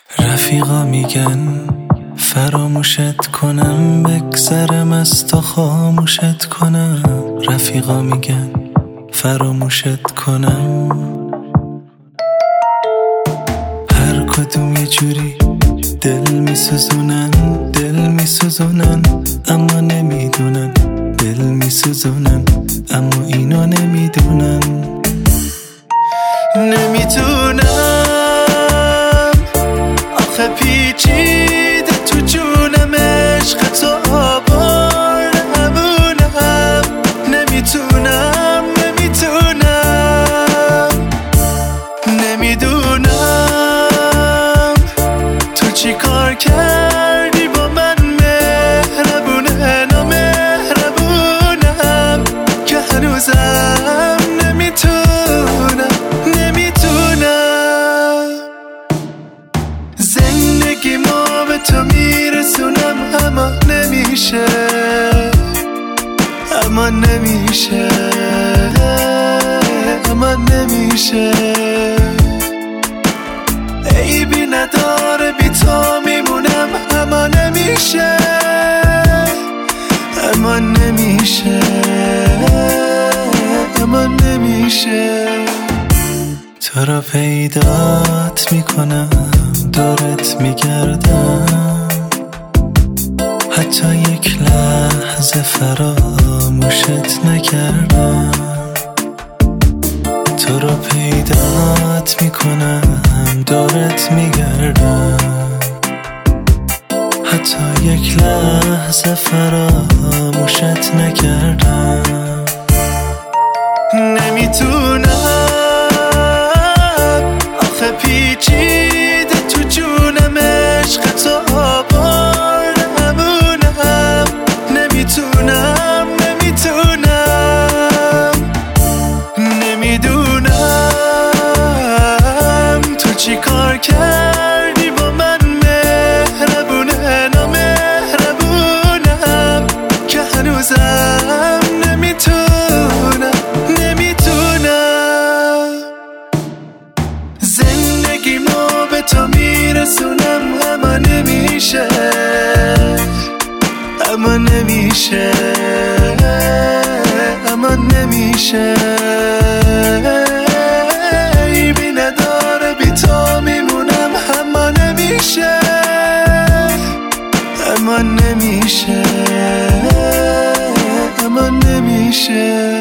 رفیقا میگن فراموشت کنم، بگذرم از تو خاموشت کنم. رفیقا میگن فراموشت کنم، هر کدوم یه جوری دل میسوزونن، اما نمیدونن، دل میسوزونن اما اینو نمیدونن. نمیدونم آخه پیچیده تو جونم، عشق تو آبار همونم. نمیدونم تو چی کار کردی با من، مهربونه نامهربونم که هنوزم نمیتونم زندگیمو به تو میرسونم، اما نمیشه عیبی نداره بی تو میمونم، اما نمیشه تو رو پیدات میکنم، دورت میگردم، حتی یک لحظه فراموشت نکردم. تو رو پیدات میکنم، دورت میگردم، حتی یک لحظه فراموشت نکردم. نمیتونم آخه پیچیده تو جونم، عشق تو آبار همونم. نمیدونم تو چی کار کردی با من، مهربونه نامهربونم که هنوزم نمیتونم زندگیمو به تو میرسونم، اما نمیشه عیبی نداره بی تو میمونم، اما نمیشه